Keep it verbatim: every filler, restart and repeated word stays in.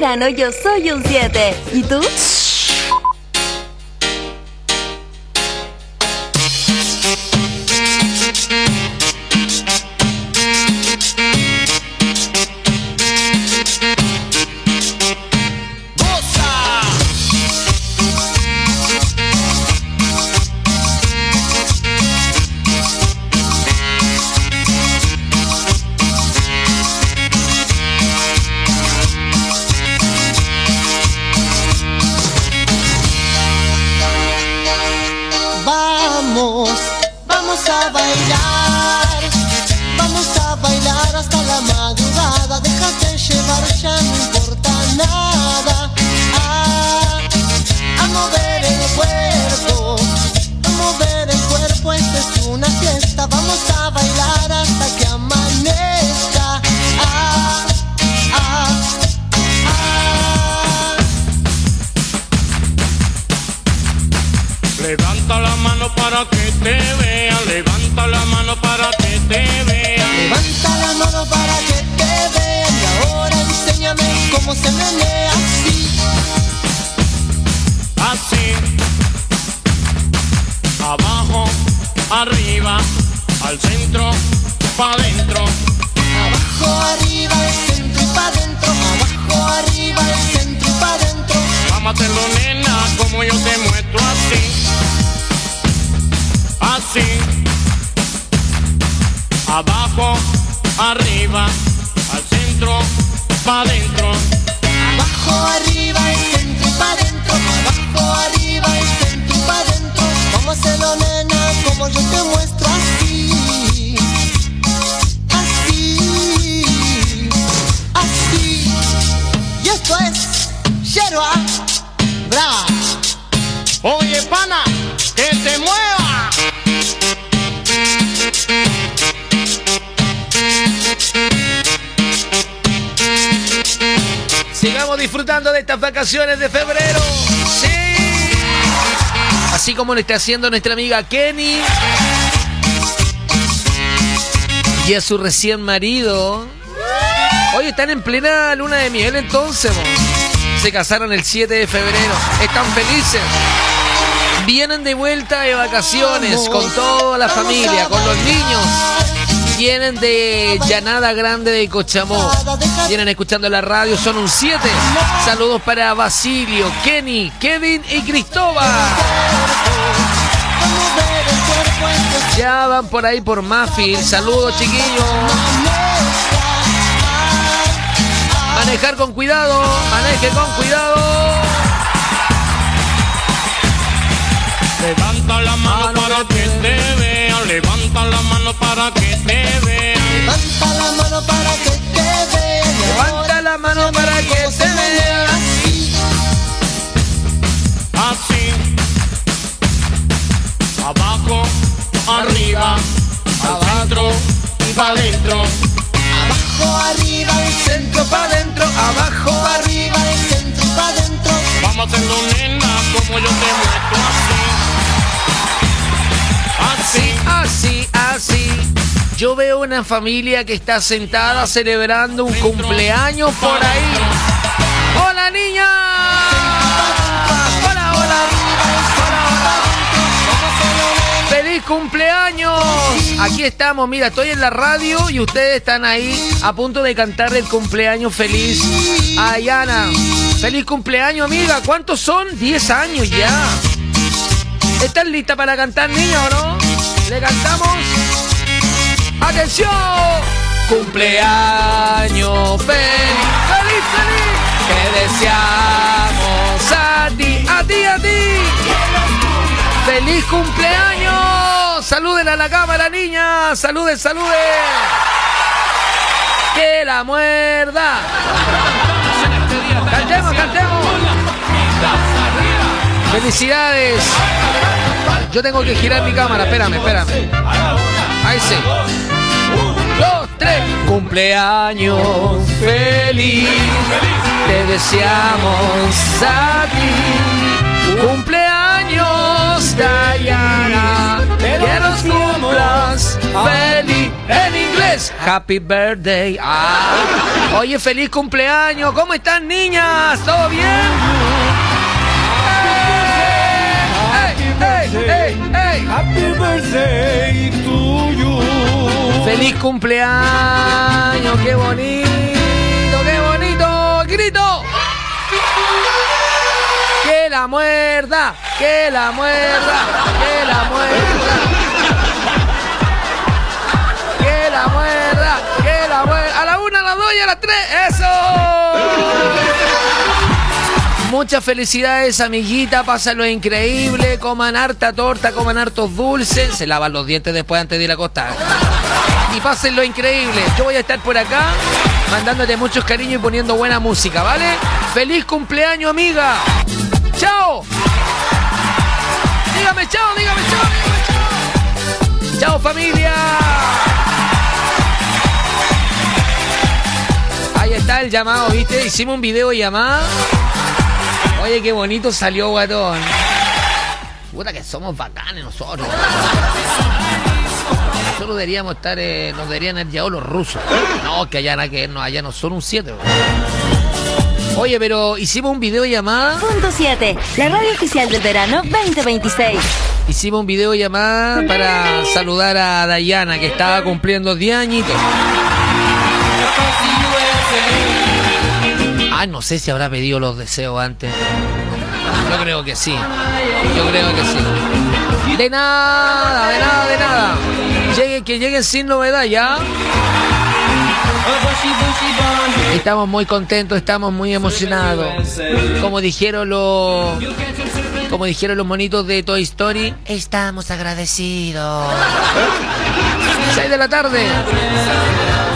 verano yo soy un siete. ¿Y tú? Levanta la mano para que te vean, levanta la mano para que te vean. Levanta la mano para que te vean y ahora enséñame cómo se menea así. Así. Abajo, arriba, al centro, pa' adentro. Abajo, arriba, al centro y pa' adentro. Abajo, arriba, al centro y pa' adentro. Vamos a hacerlo, nena, como yo te muestro así. Así. Abajo, arriba, al centro, pa' adentro. Abajo, arriba, al centro y pa' adentro. Abajo, arriba, al centro y pa' adentro. Vamos a hacerlo, nena, como yo te muestro así. Así. Así. Y esto es Yerba Brava. Oye, pana, que te mueva. Sigamos disfrutando de estas vacaciones de febrero. Sí. Así como lo está haciendo nuestra amiga Kenny y a su recién marido. Hoy están en plena luna de miel entonces, ¿no? Se casaron el siete de febrero. Están felices. Vienen de vuelta de vacaciones con toda la familia, con los niños. Vienen de Llanada Grande de Cochamó. Vienen escuchando la radio, son un siete. Saludos para Basilio, Kenny, Kevin y Cristóbal. Ya van por ahí por Mafil. Saludos, chiquillos. Manejar con cuidado, maneje con cuidado. Levanta la mano para que te vean, levanta la mano para que te vean. Levanta la mano para que te vean. Levanta la mano para que te vean. Así. Abajo, arriba, al centro y pa' adentro. Abajo, arriba, al centro, pa' adentro. Abajo, arriba, al centro y pa' adentro. Vamos a hacerlo, nena, como yo te muestro así. Así, así, así. Yo veo una familia que está sentada celebrando un cumpleaños por ahí. ¡Hola, niña! ¡Hola, hola! ¡Hola, hola! ¡Feliz cumpleaños! Aquí estamos, mira, estoy en la radio y ustedes están ahí a punto de cantar el cumpleaños feliz a Yana. ¡Feliz cumpleaños, amiga! ¿Cuántos son? diez años ya. ¿Estás lista para cantar, niña, o no? ¿Le cantamos? ¡Atención! ¡Cumpleaños feliz! ¡Feliz, feliz! Te deseamos a ti, a ti, a ti. ¡Feliz cumpleaños! ¡Saluden a la cámara, niña! ¡Saluden, saluden! ¡Que la muerda! ¡Cantemos, cantemos! ¡Felicidades! Yo tengo que girar mi cámara, espérame, espérame. Ahí sí. Dos, tres. Cumpleaños feliz, te deseamos a ti. Cumpleaños, Dayana. Quiero años cumplas. Feliz en inglés. Happy birthday. Ah. Oye, feliz cumpleaños. ¿Cómo están, niñas? ¿Todo bien? ¡Ey, ey, ey, ey! Happy birthday to you. ¡Feliz cumpleaños! ¡Qué bonito! ¡Qué bonito! ¡Grito! ¡Que la muerda! ¡Que la muerda! ¡Que la muerda! ¡Que la muerda! ¡Que la muerda! ¡A la una, a las dos y a las tres! ¡Eso! Muchas felicidades, amiguita, pásenlo increíble, coman harta torta, coman hartos dulces, se lavan los dientes después antes de ir a acostar. Y pásenlo increíble. Yo voy a estar por acá mandándote muchos cariños y poniendo buena música, ¿vale? ¡Feliz cumpleaños, amiga! ¡Chao! Dígame chao, dígame chao, dígame chao. ¡Chao, familia! Ahí está el llamado, ¿viste? Hicimos un video llamada. Oye, qué bonito salió, guatón. Puta que somos bacanes nosotros. Nosotros deberíamos estar, eh, nos deberían haber llevado los rusos. No, que allá, que no, allá no son un siete. Oye, pero hicimos un video llamada. Punto siete, la radio oficial del verano veinte veintiséis. Hicimos un video llamada para saludar a Dayana, que estaba cumpliendo diez añitos. Ah, no sé si habrá pedido los deseos antes. Yo creo que sí. Yo creo que sí. De nada, de nada, de nada. Llegue, que lleguen sin novedad, ¿ya? Estamos muy contentos, estamos muy emocionados. Como dijeron los... Como dijeron los monitos de Toy Story, estamos agradecidos. seis de la tarde.